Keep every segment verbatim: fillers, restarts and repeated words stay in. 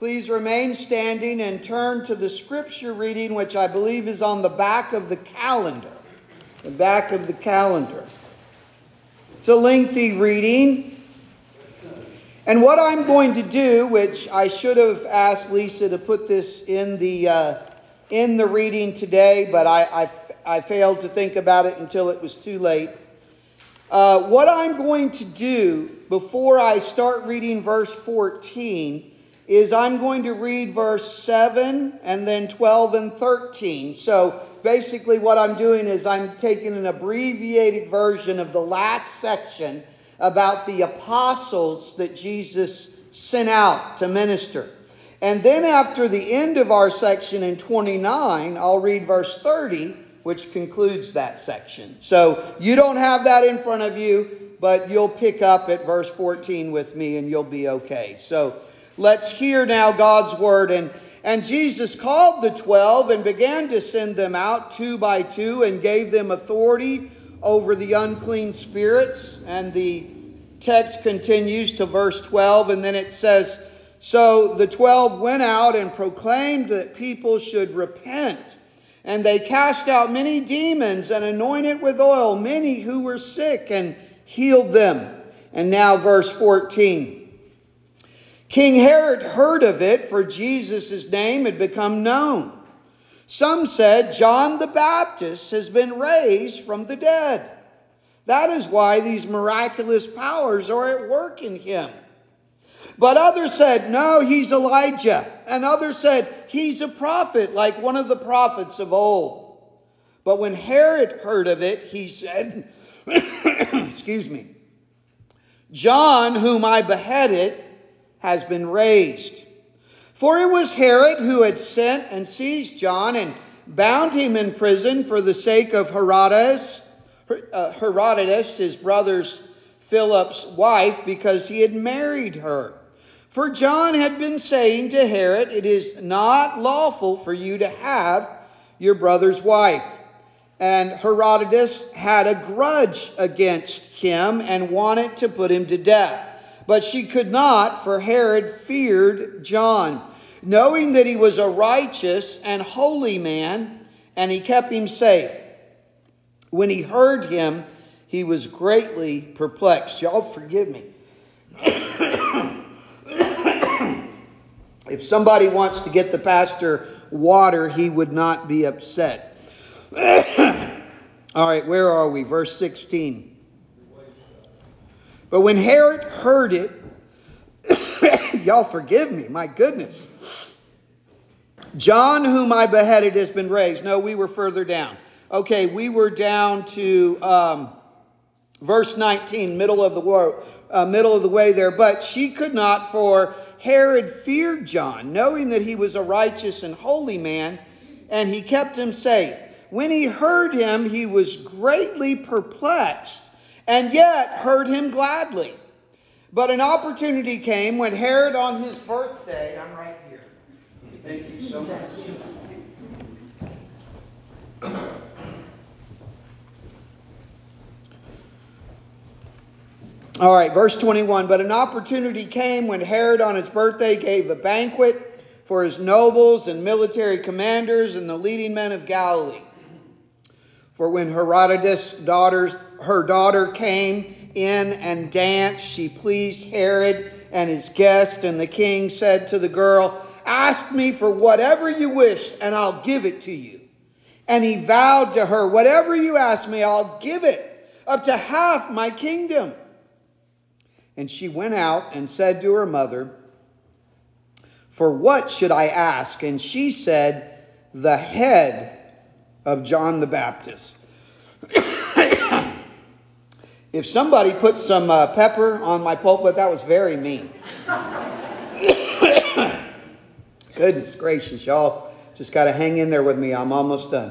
Please remain standing and turn to the scripture reading, which I believe is on the back of the calendar. The back of the calendar. It's a lengthy reading. And what I'm going to do, which I should have asked Lisa to put this in the uh, in the reading today, but I, I, I failed to think about it until it was too late. Uh, what I'm going to do before I start reading verse fourteen is I'm going to read verse seven and then twelve and thirteen. So basically what I'm doing is I'm taking an abbreviated version of the last section about the apostles that Jesus sent out to minister. And then after the end of our section in twenty-nine, I'll read verse thirty, which concludes that section. So you don't have that in front of you, but you'll pick up at verse fourteen with me and you'll be okay. So let's hear now God's word. And, and Jesus called the twelve and began to send them out two by two and gave them authority over the unclean spirits. And the text continues to verse twelve, and then it says, "So the twelve went out and proclaimed that people should repent. And they cast out many demons and anointed with oil many who were sick and healed them." And now verse fourteen. "King Herod heard of it, for Jesus' name had become known. Some said, 'John the Baptist has been raised from the dead. That is why these miraculous powers are at work in him.' But others said, 'No, he's Elijah.' And others said, 'He's a prophet, like one of the prophets of old.' But when Herod heard of it, he said, excuse me, 'John, whom I beheaded, has been raised.' For it was Herod who had sent and seized John and bound him in prison for the sake of Herodias, uh, Herodias, his brother's Philip's wife, because he had married her. For John had been saying to Herod, 'It is not lawful for you to have your brother's wife.' And Herodias had a grudge against him and wanted to put him to death. But she could not, for Herod feared John, knowing that he was a righteous and holy man, and he kept him safe. When he heard him, he was greatly perplexed." Y'all forgive me. If somebody wants to get the pastor water, he would not be upset. All right, where are we? Verse sixteen. "But when Herod heard it," y'all forgive me, my goodness. "'John, whom I beheaded, has been raised.'" No, we were further down. Okay, we were down to um, verse nineteen, middle of the war, uh, middle of the way there. "But she could not, for Herod feared John, knowing that he was a righteous and holy man, and he kept him safe. When he heard him, he was greatly perplexed, and yet heard him gladly. But an opportunity came when Herod on his birthday," I'm right here. Thank you so much. All right, verse twenty-one. "But an opportunity came when Herod on his birthday gave a banquet for his nobles and military commanders and the leading men of Galilee. For when Herodias' daughters, her daughter came in and danced, she pleased Herod and his guests. And the king said to the girl, 'Ask me for whatever you wish, and I'll give it to you.' And he vowed to her, 'Whatever you ask me, I'll give it, up to half my kingdom.' And she went out and said to her mother, 'For what should I ask?' And she said, 'The head of John the Baptist.'" If somebody put some uh, pepper on my pulpit, that was very mean. Goodness gracious, y'all just got to hang in there with me. I'm almost done.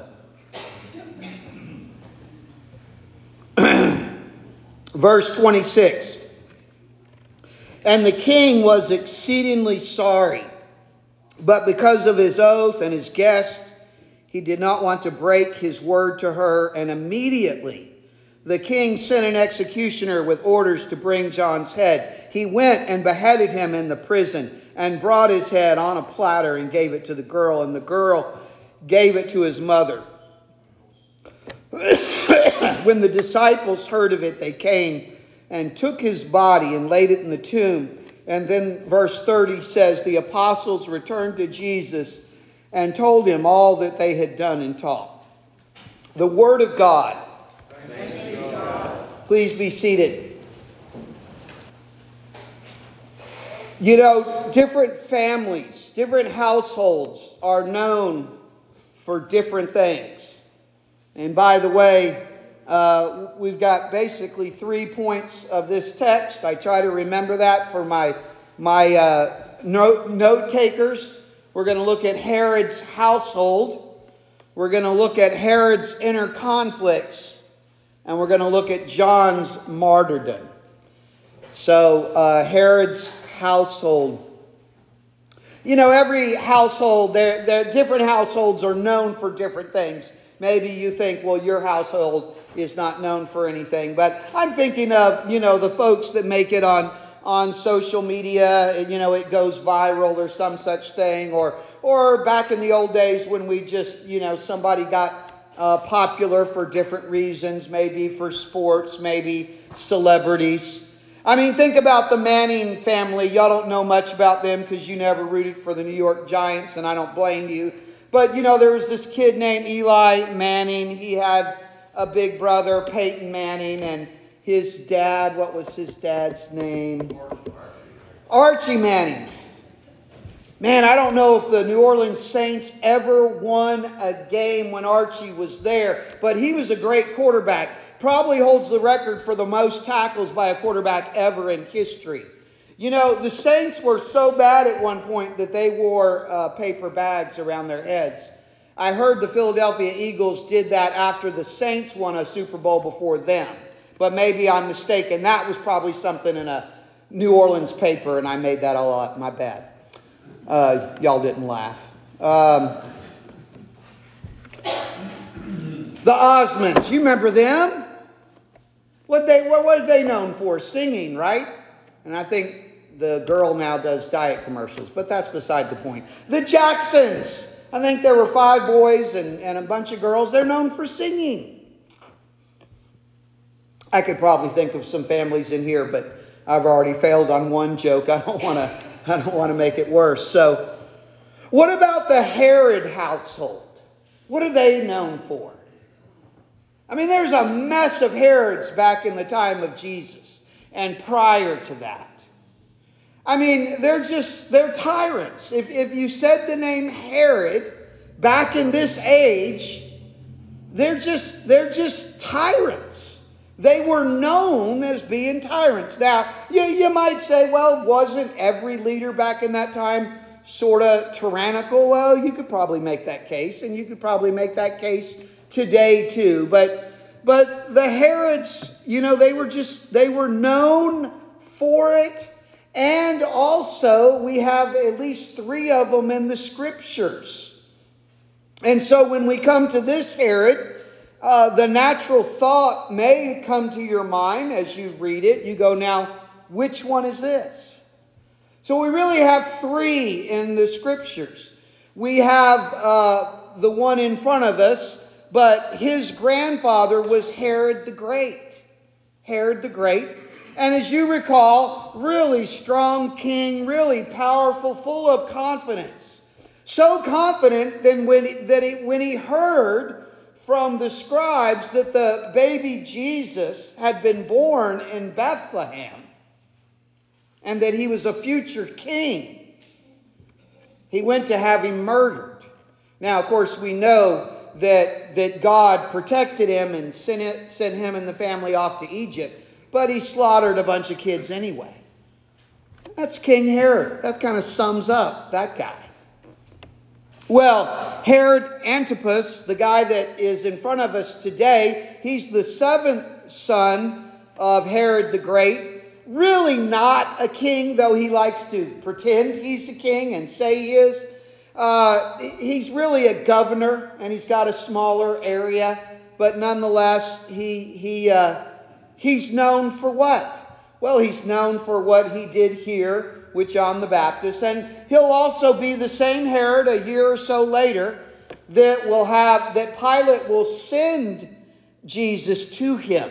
Verse twenty-six. "And the king was exceedingly sorry, but because of his oath and his guest, he did not want to break his word to her. And immediately the king sent an executioner with orders to bring John's head. He went and beheaded him in the prison. and brought his head on a platter and gave it to the girl, and the girl gave it to his mother. When the disciples heard of it, they came and took his body and laid it in the tomb. And then verse thirty says, the apostles returned to Jesus and told him all that they had done and taught. The word of God. Thanks be to God. Please be seated. You know, different families, different households are known for different things. And by the way, uh, we've got basically three points of this text. I try to remember that for my, my uh, note, note takers. We're going to look at Herod's household. We're going to look at Herod's inner conflicts. And we're going to look at John's martyrdom. So, uh, Herod's household. You know, every household, they're, they're, different households are known for different things. Maybe you think, well, your household is not known for anything. But I'm thinking of, you know, the folks that make it on, on social media. You know, it goes viral or some such thing. Or, or back in the old days when we just, you know, somebody got uh, popular for different reasons. Maybe for sports, maybe celebrities. I mean, think about the Manning family. Y'all don't know much about them because you never rooted for the New York Giants, and I don't blame you. But, you know, there was this kid named Eli Manning. He had a big brother, Peyton Manning, and his dad, what was his dad's name? Archie Manning. Man, I don't know if the New Orleans Saints ever won a game when Archie was there, but he was a great quarterback. Probably holds the record for the most tackles by a quarterback ever in history. You know, the Saints were so bad at one point that they wore uh, paper bags around their heads. I heard the Philadelphia Eagles did that after the Saints won a Super Bowl before them. But maybe I'm mistaken. That was probably something in a New Orleans paper, and I made that all up. My bad. Uh, y'all didn't laugh. Um, the Osmonds, you remember them? What they what were they known for? Singing, right? And I think the girl now does diet commercials, but that's beside the point. The Jacksons. I think there were five boys and, and a bunch of girls. They're known for singing. I could probably think of some families in here, but I've already failed on one joke. I don't want to I don't want to make it worse. So, what about the Herod household? What are they known for? I mean, there's a mess of Herods back in the time of Jesus and prior to that. I mean, they're just, they're tyrants. If, if you said the name Herod back in this age, they're just, they're just tyrants. They were known as being tyrants. Now, you, you might say, well, wasn't every leader back in that time sort of tyrannical? Well, you could probably make that case, and you could probably make that case today too. But but the Herods, you know, they were just, they were known for it. And also we have at least three of them in the scriptures. And so when we come to this Herod, uh, the natural thought may come to your mind as you read it. You go, now, which one is this? So we really have three in the scriptures. We have uh, the one in front of us, but his grandfather was Herod the Great. Herod the Great. And as you recall, really strong king, really powerful, full of confidence. So confident that when, that it, when he heard from the scribes that the baby Jesus had been born in Bethlehem and that he was a future king, he went to have him murdered. Now, of course, we know that, that God protected him and sent, it, sent him and the family off to Egypt. But he slaughtered a bunch of kids anyway. That's King Herod. That kind of sums up that guy. Well, Herod Antipas, the guy that is in front of us today, he's the seventh son of Herod the Great. Really not a king, though he likes to pretend he's a king and say he is. Uh, he's really a governor, and he's got a smaller area. But nonetheless, he he uh, he's known for what? Well, he's known for what he did here with John the Baptist. And he'll also be the same Herod a year or so later that will have, that Pilate will send Jesus to him.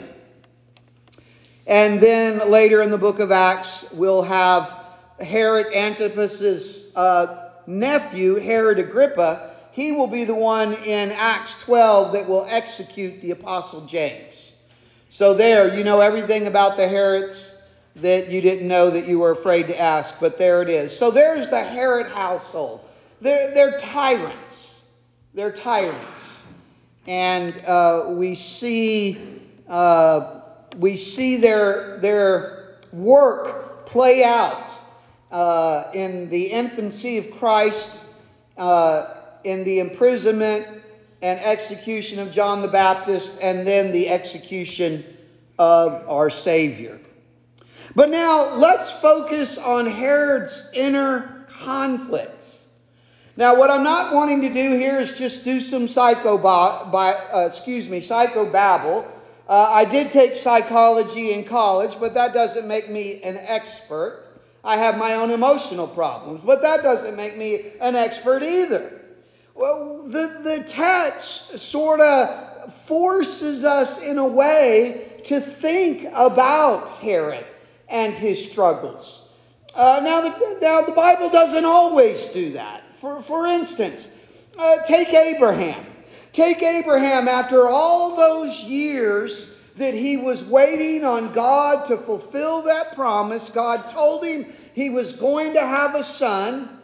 And then later in the book of Acts, we'll have Herod Antipas's uh, nephew, Herod Agrippa. He will be the one in Acts twelve that will execute the Apostle James. So there, you know everything about the Herods that you didn't know that you were afraid to ask, but there it is. So there's the Herod household. They're, they're tyrants. They're tyrants. And uh, we see uh, we see their, their work play out uh, in the infancy of Christ, uh, in the imprisonment and execution of John the Baptist, and then the execution of our Savior. But now let's focus on Herod's inner conflicts. Now, what I'm not wanting to do here is just do some psycho, by, uh, excuse me, psychobabble. Uh, I did take psychology in college, but that doesn't make me an expert. I have my own emotional problems, but that doesn't make me an expert either. Well, the, the text sort of forces us in a way to think about Herod and his struggles. Uh, now, the, now, the Bible doesn't always do that. For, for instance, uh, take Abraham. Take Abraham after all those years that he was waiting on God to fulfill that promise. God told him he was going to have a son.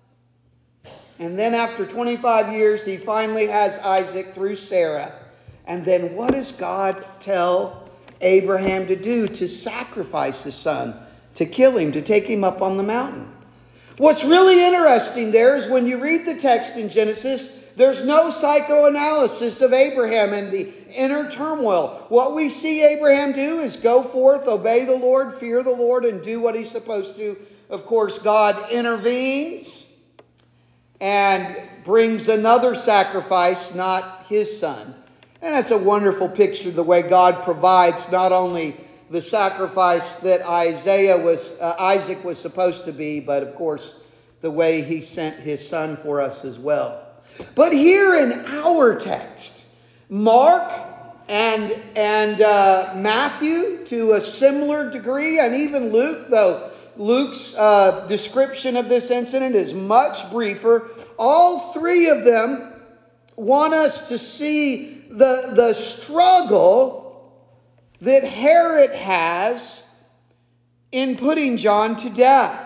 And then after twenty-five years, he finally has Isaac through Sarah. And then what does God tell Abraham to do? To sacrifice his son, to kill him, to take him up on the mountain. What's really interesting there is when you read the text in Genesis, there's no psychoanalysis of Abraham and the inner turmoil. What we see Abraham do is go forth, obey the Lord, fear the Lord, and do what he's supposed to. Of course, God intervenes and brings another sacrifice, not his son. And that's a wonderful picture of the way God provides not only the sacrifice that Isaiah was, uh, Isaac was supposed to be, but of course the way he sent his son for us as well. But here in our text, Mark and, and uh, Matthew to a similar degree, and even Luke, though Luke's uh, description of this incident is much briefer, all three of them want us to see the, the struggle that Herod has in putting John to death.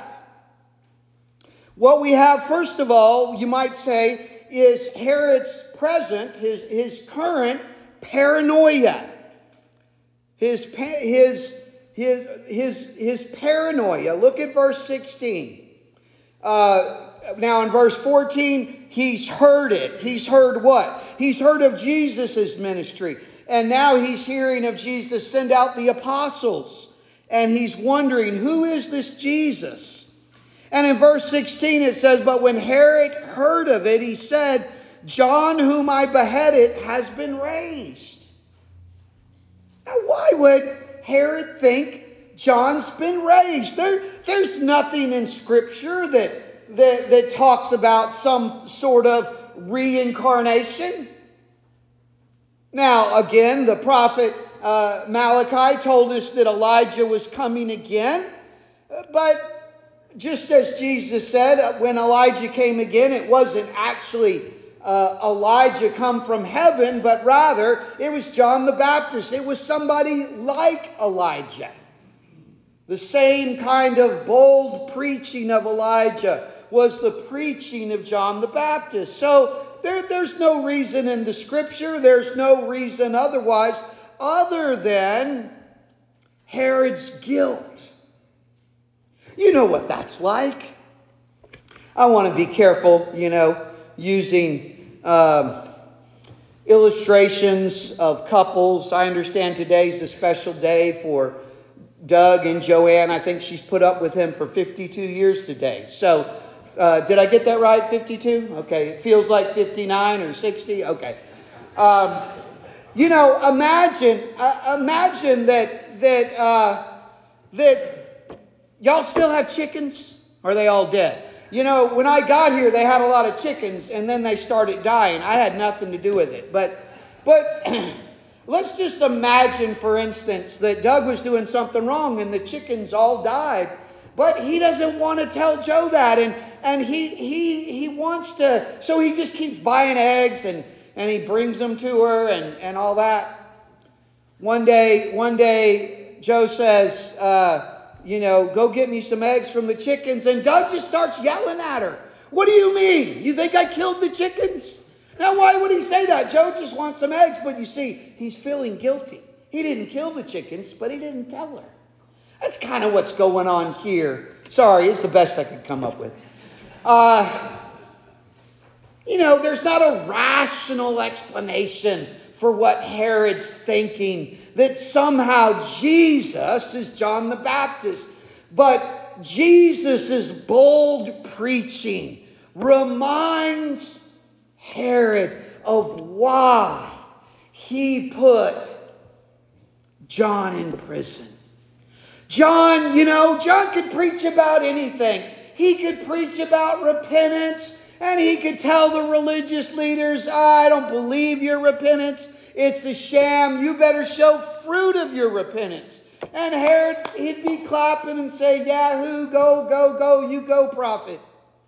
What we have, first of all, you might say, is Herod's present, his, his current paranoia. His, his, his, his, his paranoia. Look at verse sixteen. Uh, now in verse fourteen, he's heard it. He's heard what? He's heard of Jesus' ministry. And now he's hearing of Jesus send out the apostles. And he's wondering, who is this Jesus? And in verse sixteen it says, but when Herod heard of it, he said, John whom I beheaded has been raised. Now why would Herod think John's been raised? There, there's nothing in Scripture that, that, that talks about some sort of reincarnation. Now, again, the prophet uh, Malachi told us that Elijah was coming again. But just as Jesus said, when Elijah came again, it wasn't actually uh, Elijah come from heaven, but rather it was John the Baptist. It was somebody like Elijah. The same kind of bold preaching of Elijah was the preaching of John the Baptist. So There, there's no reason in the Scripture, there's no reason otherwise, other than Herod's guilt. You know what that's like. I want to be careful, you know, using um, illustrations of couples. I understand today's a special day for Doug and Joanne. I think she's put up with him for fifty-two years today. So, Uh, did I get that right? fifty-two? Okay. It feels like fifty-nine or sixty? Okay. Um, you know, imagine, uh, imagine that, that, uh, that y'all still have chickens. Are they all dead? You know, when I got here, they had a lot of chickens, and then they started dying. I had nothing to do with it. But, but let's just imagine, for instance, that Doug was doing something wrong, and the chickens all died. But he doesn't want to tell Joe that, and, and he, he, he wants to, so he just keeps buying eggs, and, and he brings them to her, and, and all that. One day, one day, Joe says, uh, you know, go get me some eggs from the chickens. And Doug just starts yelling at her. What do you mean? You think I killed the chickens? Now, why would he say that? Joe just wants some eggs. But you see, he's feeling guilty. He didn't kill the chickens, but he didn't tell her. That's kind of what's going on here. Sorry, it's the best I could come up with. Uh, you know, there's not a rational explanation for what Herod's thinking, that somehow Jesus is John the Baptist. But Jesus' bold preaching reminds Herod of why he put John in prison. John, you know, John could preach about anything. He could preach about repentance, and he could tell the religious leaders, I don't believe your repentance. It's a sham. You better show fruit of your repentance. And Herod, he'd be clapping and say, Yahoo, go, go, go, you go, prophet.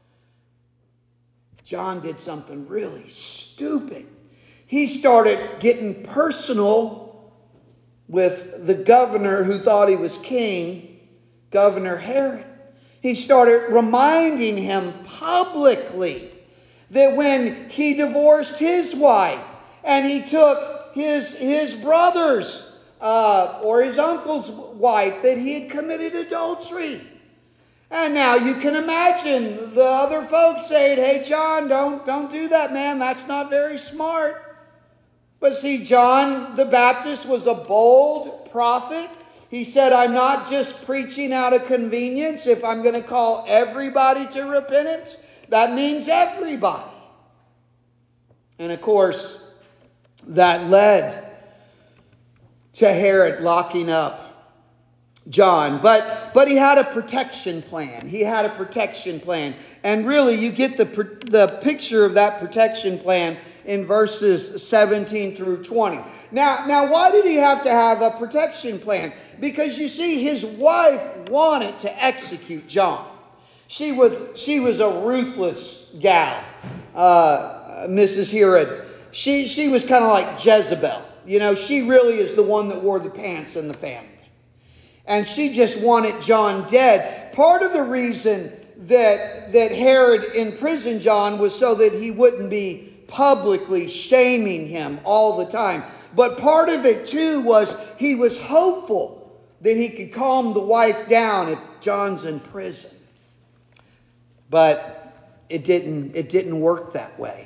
John did something really stupid. He started getting personal with the governor who thought he was king, Governor Herod. He started reminding him publicly that when he divorced his wife and he took his, his brother's uh, or his uncle's wife, that he had committed adultery. And now you can imagine the other folks saying, hey, John, don't, don't do that, man. That's not very smart. But see, John the Baptist was a bold prophet. He said, I'm not just preaching out of convenience. If I'm going to call everybody to repentance, that means everybody. And of course, that led to Herod locking up John. But, but he had a protection plan. He had a protection plan. And really, you get the, the picture of that protection plan in verses seventeen through twenty. Now, now, why did he have to have a protection plan? Because you see, his wife wanted to execute John. She was, she was a ruthless gal, uh, Missus Herod. She, she was kind of like Jezebel. You know, she really is the one that wore the pants in the family. And she just wanted John dead. Part of the reason that, that Herod imprisoned John was so that he wouldn't be publicly shaming him all the time. But part of it too was he was hopeful that he could calm the wife down if John's in prison. But it didn't, it didn't work that way.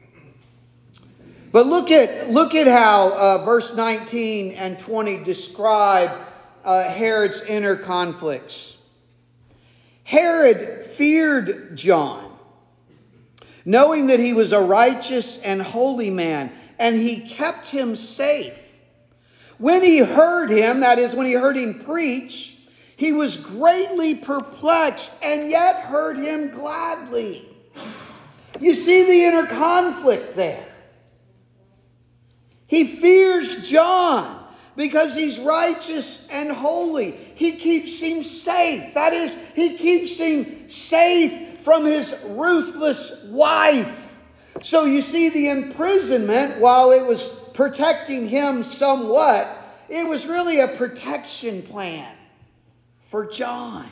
But look at, look at how uh, verse nineteen and twenty describe uh, Herod's inner conflicts. Herod feared John, knowing that he was a righteous and holy man, and he kept him safe. When he heard him, that is, when he heard him preach, he was greatly perplexed, and yet heard him gladly. You see the inner conflict there. He fears John because he's righteous and holy. He keeps him safe. That is, he keeps him safe from his ruthless wife. So you see the imprisonment, while it was protecting him somewhat, it was really a protection plan for John.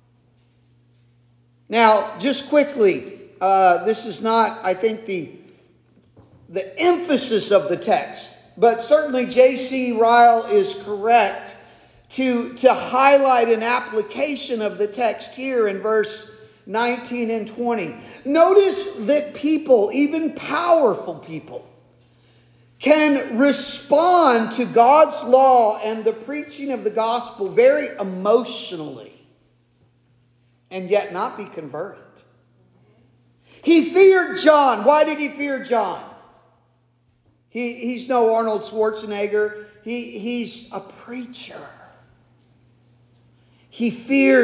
Now, just quickly, uh, this is not, I think, the, the emphasis of the text, but certainly J C Ryle is correct to, to highlight an application of the text here in verse nineteen and twenty. Notice that people, even powerful people, can respond to God's law and the preaching of the gospel very emotionally and yet not be converted. He feared John. Why did he fear John? He, he's no Arnold Schwarzenegger. He, he's a preacher. He feared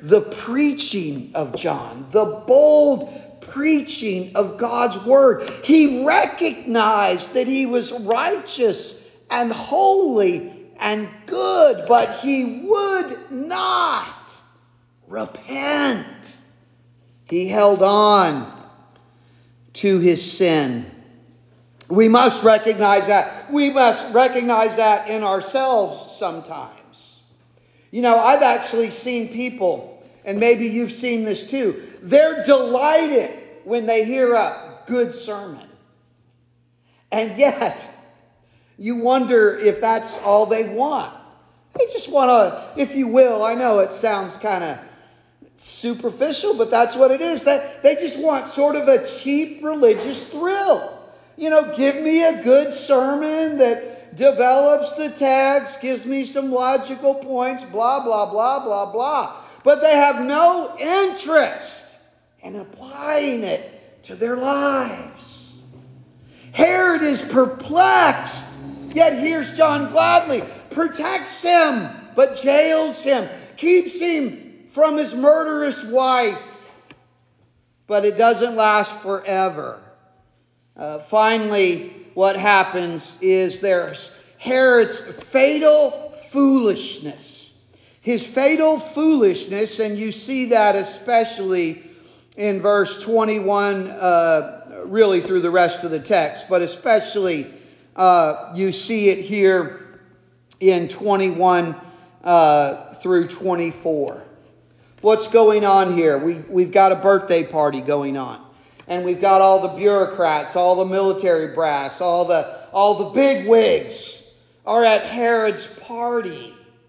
the preaching of John, the bold preaching of God's word. He recognized that he was righteous and holy and good, but he would not repent. He held on to his sin. We must recognize that. We must recognize that in ourselves sometimes. You know, I've actually seen people, and maybe you've seen this too, they're delighted when they hear a good sermon. And yet, you wonder if that's all they want. They just want to, if you will, I know it sounds kind of superficial, but that's what it is. That they just want sort of a cheap religious thrill. You know, give me a good sermon that develops the text, gives me some logical points, blah, blah, blah, blah, blah. But they have no interest in applying it to their lives. Herod is perplexed, yet here's John gladly, protects him, but jails him, keeps him from his murderous wife. But it doesn't last forever. Uh, finally, what happens is there's Herod's fatal foolishness. His fatal foolishness, and you see that especially in verse twenty-one, uh, really through the rest of the text, but especially uh, you see it here in twenty-one uh, through twenty-four. What's going on here? We've, we've got a birthday party going on. And we've got all the bureaucrats, all the military brass, all the, all the big wigs are at Herod's party.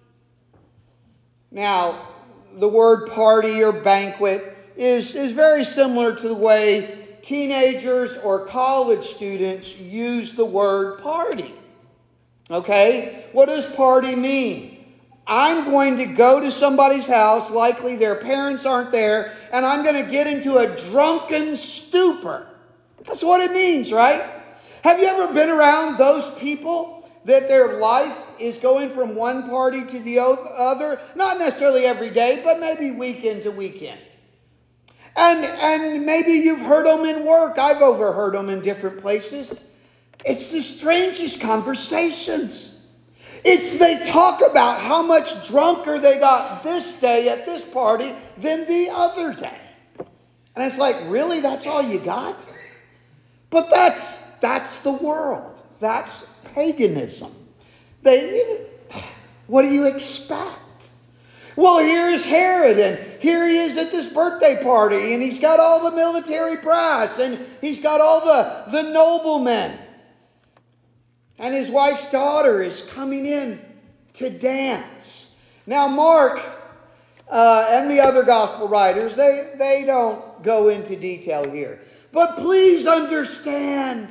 Now, the word party or banquet is, is very similar to the way teenagers or college students use the word party. Okay? What does party mean? I'm going to go to somebody's house, likely their parents aren't there, and I'm going to get into a drunken stupor. That's what it means, right? Have you ever been around those people that their life is going from one party to the other? Not necessarily every day, but maybe weekend to weekend. And, and maybe you've heard them in work. I've overheard them in different places. It's the strangest conversations. It's they talk about how much drunker they got this day at this party than the other day. And it's like, really? That's all you got? But that's that's the world. That's paganism. They, what do you expect? Well, here's Herod, and here he is at this birthday party, and he's got all the military brass, and he's got all the, the noblemen. And his wife's daughter is coming in to dance. Now, Mark uh, and the other gospel writers, they, they don't go into detail here. But please understand,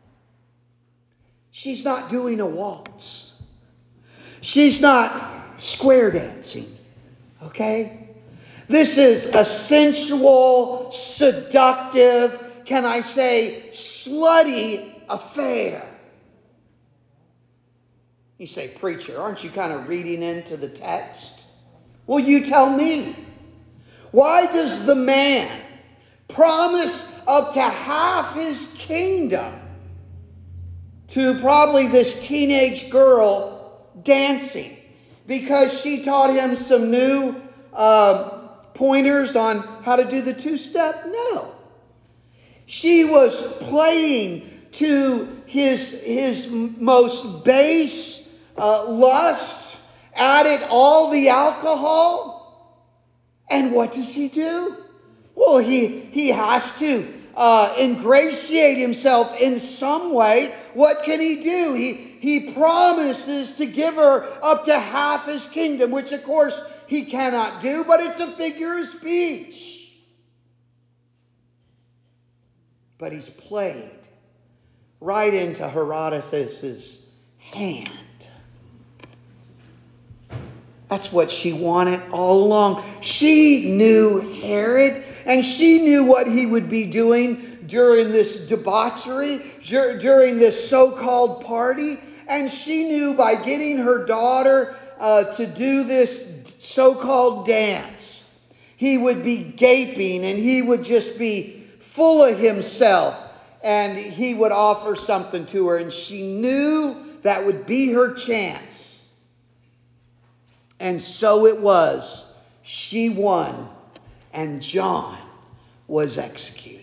she's not doing a waltz. She's not square dancing. Okay? This is a sensual, seductive, can I say, slutty affair. You say, preacher, aren't you kind of reading into the text? Well, you tell me. Why does the man promise up to half his kingdom to probably this teenage girl dancing? Because she taught him some new uh, pointers on how to do the two-step? No. She was playing to his, his most base Uh, lust, added all the alcohol, and what does he do? Well, he, he has to uh, ingratiate himself in some way. What can he do? He, he promises to give her up to half his kingdom, which of course he cannot do, but it's a figure of speech. But he's played right into Herodotus' hand. That's what she wanted all along. She knew Herod, and she knew what he would be doing during this debauchery, during this so-called party. And she knew by getting her daughter uh, to do this so-called dance, he would be gaping and he would just be full of himself. And he would offer something to her. And she knew that would be her chance. And so it was. She won. And John was executed.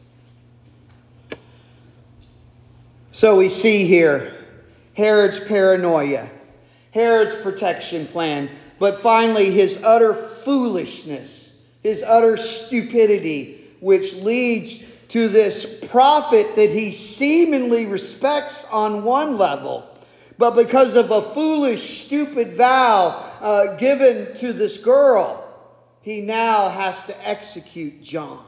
So we see here Herod's paranoia, Herod's protection plan, but finally his utter foolishness, his utter stupidity, which leads to this prophet that he seemingly respects on one level, but because of a foolish, stupid vow uh, given to this girl, he now has to execute John.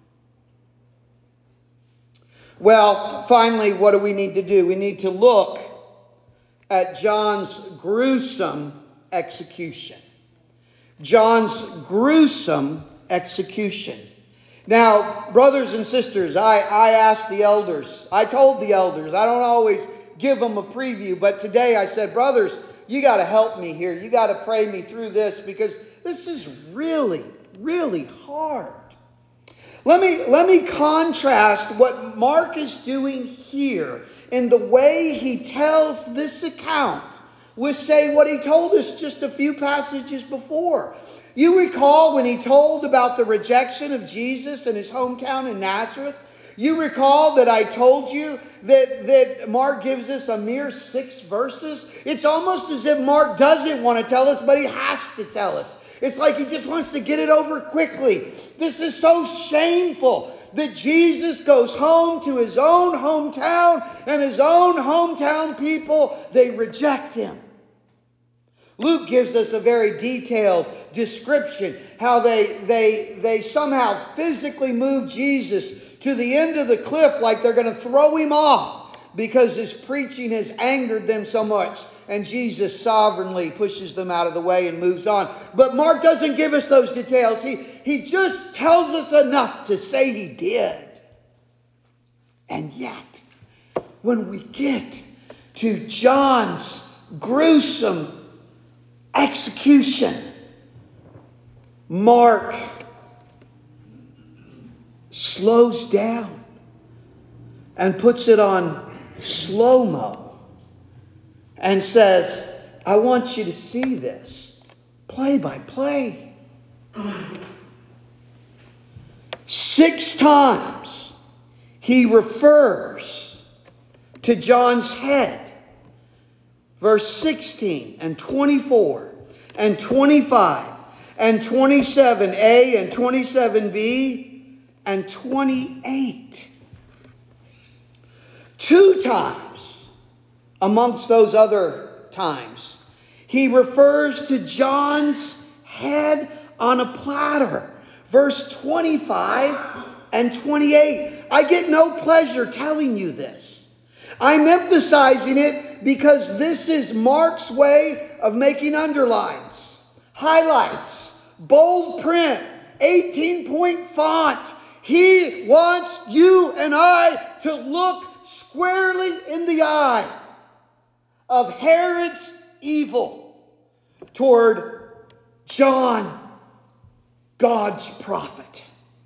Well, finally, what do we need to do? We need to look at John's gruesome execution. John's gruesome execution. Now, brothers and sisters, I, I asked the elders, I told the elders, I don't always give them a preview, but today I said, brothers, you got to help me here. You got to pray me through this because this is really, really hard. Let me, let me contrast what Mark is doing here in the way he tells this account with, say, what he told us just a few passages before. You recall when he told about the rejection of Jesus in his hometown in Nazareth? You recall that I told you that, that Mark gives us a mere six verses? It's almost as if Mark doesn't want to tell us, but he has to tell us. It's like he just wants to get it over quickly. This is so shameful that Jesus goes home to his own hometown and his own hometown people, they reject him. Luke gives us a very detailed description how they, they, they somehow physically move Jesus to the end of the cliff like they're going to throw him off because his preaching has angered them so much. And Jesus sovereignly pushes them out of the way and moves on. But Mark doesn't give us those details. He, he just tells us enough to say he did. And yet, when we get to John's gruesome execution, Mark slows down and puts it on slow-mo. And says, I want you to see this play by play. Six times he refers to John's head. Verse sixteen and twenty-four and twenty-five and twenty-seven a and twenty-seven b and twenty-eight. Two times. Amongst those other times, he refers to John's head on a platter. Verse twenty-five and twenty-eight. I get no pleasure telling you this. I'm emphasizing it because this is Mark's way of making underlines, highlights, bold print, eighteen-point font. He wants you and I to look squarely in the eye of Herod's evil toward John, God's prophet.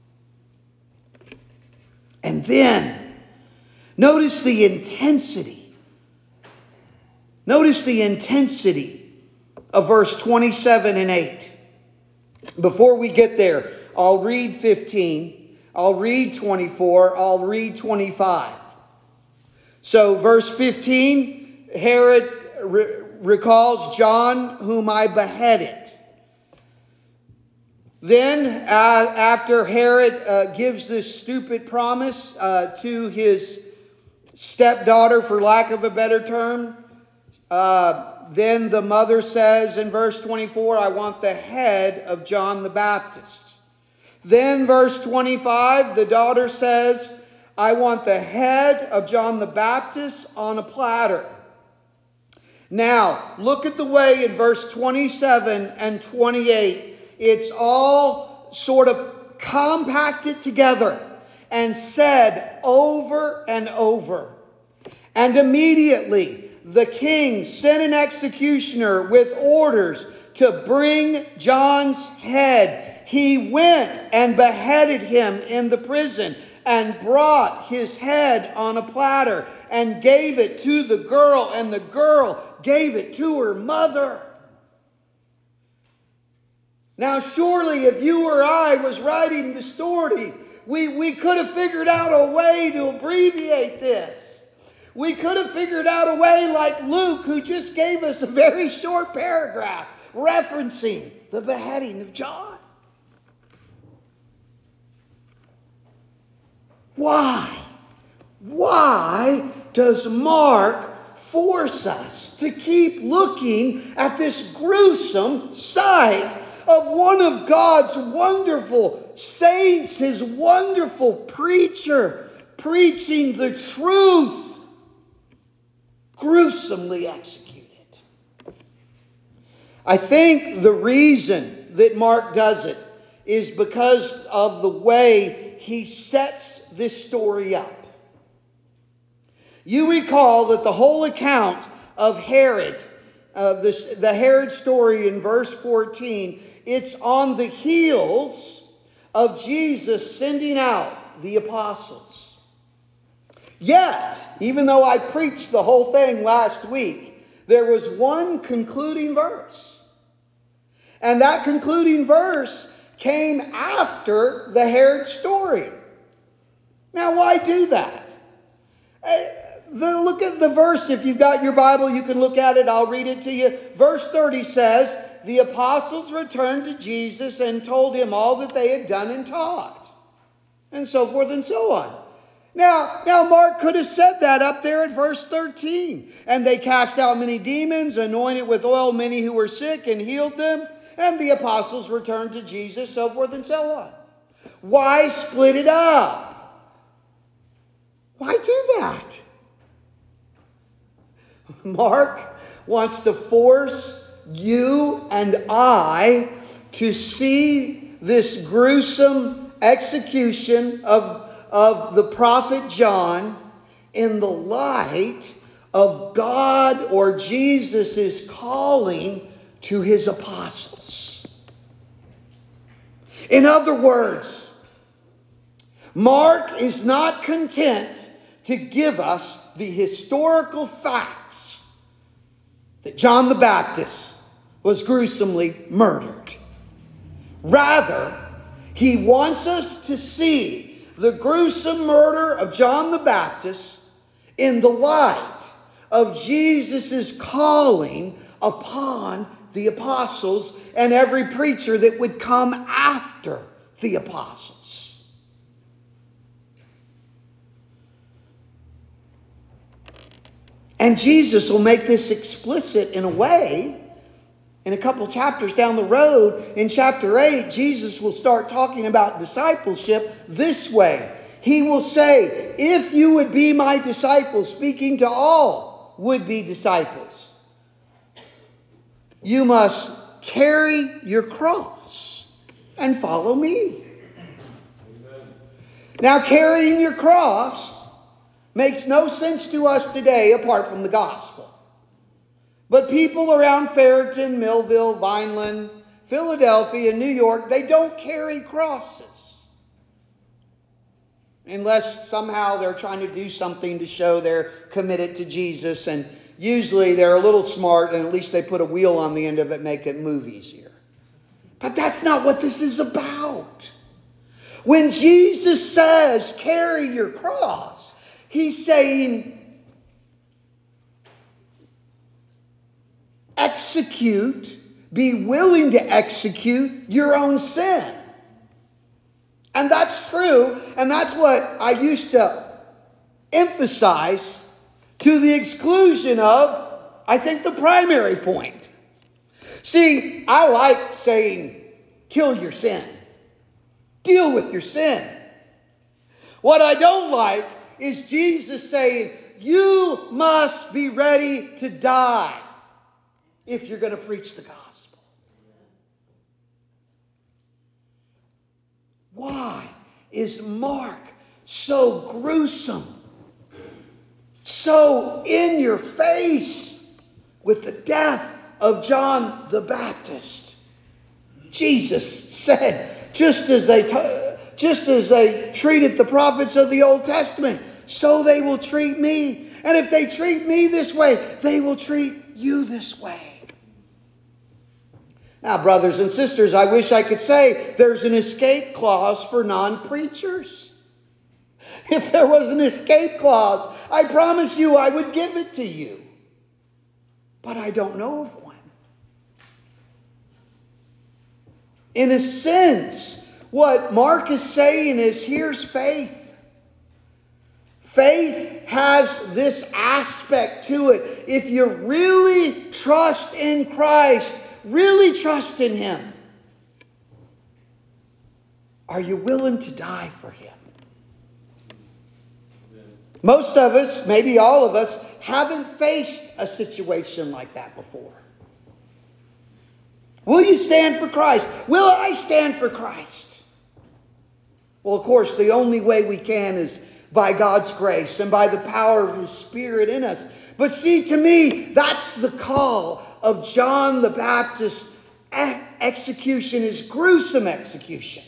And then, notice the intensity. Notice the intensity of verse twenty-seven and eight. Before we get there, I'll read fifteen, I'll read twenty-four, I'll read twenty-five. So verse fifteen, Herod re- recalls John, whom I beheaded. Then, uh, after Herod uh, gives this stupid promise uh, to his stepdaughter, for lack of a better term, uh, then the mother says in verse twenty-four, I want the head of John the Baptist. Then, verse twenty-five, the daughter says, I want the head of John the Baptist on a platter. Now, look at the way in verse twenty-seven and twenty-eight, it's all sort of compacted together and said over and over. And immediately the king sent an executioner with orders to bring John's head. he went and beheaded him in the prison and brought his head on a platter and gave it to the girl, and the girl gave it to her mother. Now, surely if you or I was writing the story, we, we could have figured out a way to abbreviate this. We could have figured out a way like Luke, who just gave us a very short paragraph referencing the beheading of John. Why? Why does Mark force us to keep looking at this gruesome sight of one of God's wonderful saints, his wonderful preacher, preaching the truth, gruesomely executed? I think the reason that Mark does it is because of the way he sets this story up. You recall that the whole account of Herod, uh, the, the Herod story in verse fourteen, it's on the heels of Jesus sending out the apostles. Yet, even though I preached the whole thing last week, there was one concluding verse. And that concluding verse came after the Herod story. Now, why do that? Uh, the, look at the verse. If you've got your Bible, you can look at it. I'll read it to you. Verse thirty says, the apostles returned to Jesus and told him all that they had done and taught. And so forth and so on. Now, now Mark could have said that up there at verse thirteen. And they cast out many demons, anointed with oil many who were sick, and healed them. And the apostles returned to Jesus, so forth and so on. Why split it up? Why do that? Mark wants to force you and I to see this gruesome execution of, of the prophet John in the light of God or Jesus' calling to his apostles. In other words, Mark is not content to give us the historical facts that John the Baptist was gruesomely murdered. Rather, he wants us to see the gruesome murder of John the Baptist in the light of Jesus' calling upon the apostles and every preacher that would come after the apostles. And Jesus will make this explicit in a way. In a couple chapters down the road, in chapter eight, Jesus will start talking about discipleship this way. He will say, if you would be my disciples, speaking to all would-be disciples, you must carry your cross and follow me. Amen. Now, carrying your cross makes no sense to us today apart from the gospel. But people around Ferriton, Millville, Vineland, Philadelphia, New York, they don't carry crosses. Unless somehow they're trying to do something to show they're committed to Jesus. And usually they're a little smart and at least they put a wheel on the end of it, make it move easier. But that's not what this is about. When Jesus says, carry your cross, he's saying, execute, be willing to execute your own sin. And that's true, and that's what I used to emphasize to the exclusion of, I think, the primary point. See, I like saying, kill your sin. Deal with your sin. What I don't like is Jesus saying, you must be ready to die if you're going to preach the gospel. Why is Mark so gruesome, so in your face with the death of John the Baptist? Jesus said Just as they, t- just as they treated the prophets of the Old Testament, so they will treat me. And if they treat me this way, they will treat you this way. Now, brothers and sisters, I wish I could say there's an escape clause for non-preachers. If there was an escape clause, I promise you I would give it to you. But I don't know of one. In a sense, what Mark is saying is, here's faith. Faith has this aspect to it. If you really trust in Christ, really trust in Him, are you willing to die for Him? Most of us, maybe all of us, haven't faced a situation like that before. Will you stand for Christ? Will I stand for Christ? Well, of course, the only way we can is by God's grace and by the power of His Spirit in us. But see, to me, that's the call of John the Baptist's execution, his gruesome execution.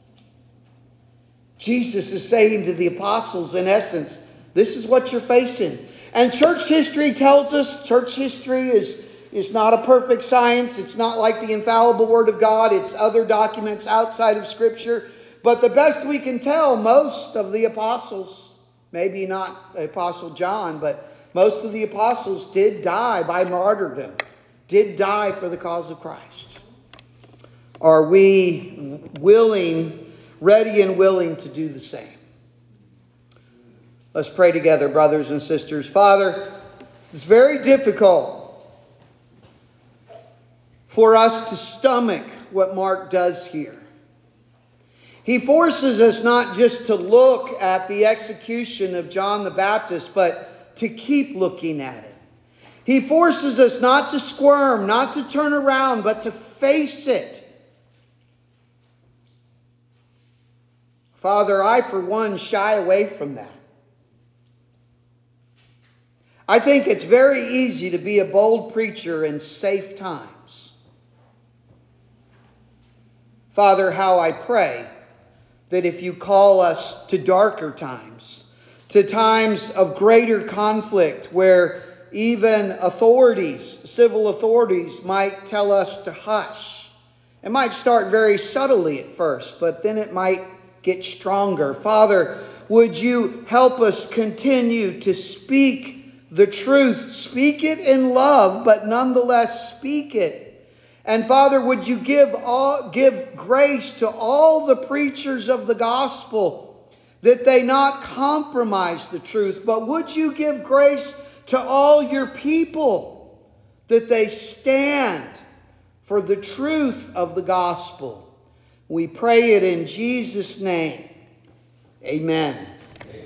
Jesus is saying to the apostles, in essence, this is what you're facing. And church history tells us, church history is, is not a perfect science. It's not like the infallible Word of God. It's other documents outside of Scripture. But the best we can tell, most of the apostles, maybe not the Apostle John, but most of the apostles did die by martyrdom, did die for the cause of Christ. Are we willing, ready and willing to do the same? Let's pray together, brothers and sisters. Father, it's very difficult for us to stomach what Mark does here. He forces us not just to look at the execution of John the Baptist, but to keep looking at it. He forces us not to squirm, not to turn around, but to face it. Father, I for one shy away from that. I think it's very easy to be a bold preacher in safe times. Father, how I pray that if you call us to darker times, to times of greater conflict where even authorities, civil authorities, might tell us to hush. It might start very subtly at first, but then it might get stronger. Father, would you help us continue to speak the truth? Speak it in love, but nonetheless speak it. And Father, would you give all, give grace to all the preachers of the gospel that they not compromise the truth, but would you give grace to all your people that they stand for the truth of the gospel. We pray it in Jesus' name. Amen.